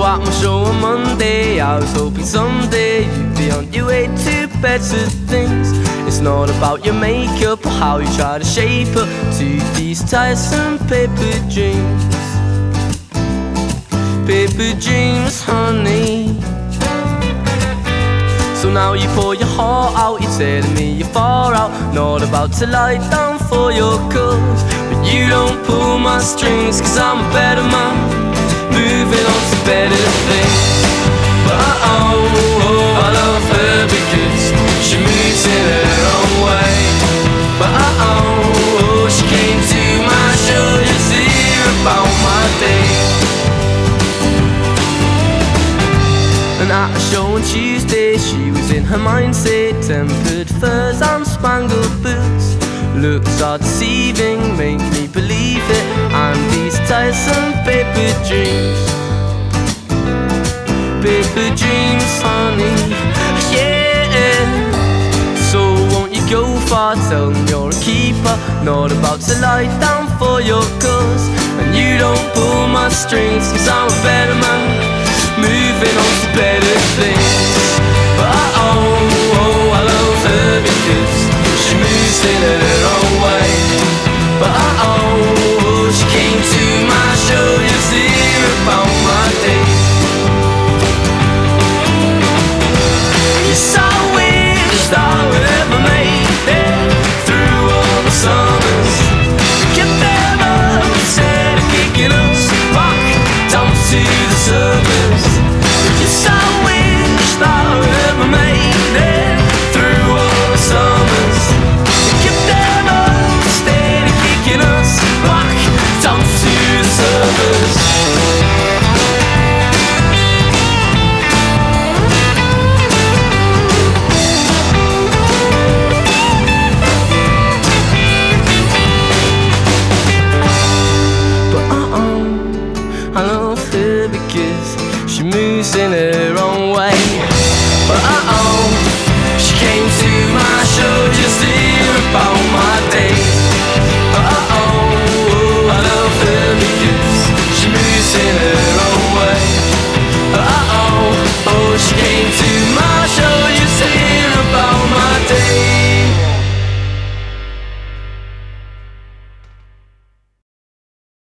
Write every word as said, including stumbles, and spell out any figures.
at my show on Monday, I was hoping someday you'd be on your way to better things. It's not about your makeup or how you try to shape up to these tiresome paper dreams. Paper dreams, honey. So now you pour your heart out, you're telling me you're far out, not about to lie down for your cause. But you don't pull my strings, cause I'm a better man, moving on to better things. But oh, oh, I love her because she moves in her own way. But oh, oh, she came to my show just to hear about my day. And at a show on Tuesday, she was in her mindset, tempered furs and spangled boots. Looks are deceiving, make me believe it, and these tiresome paper dreams. Paper dreams, honey, yeah. So won't you go far, tell them you're a keeper, not about to lie down for your cause. And you don't pull my strings, cause I'm a better man, moving on to better things. But oh, oh, I love her because she moves in her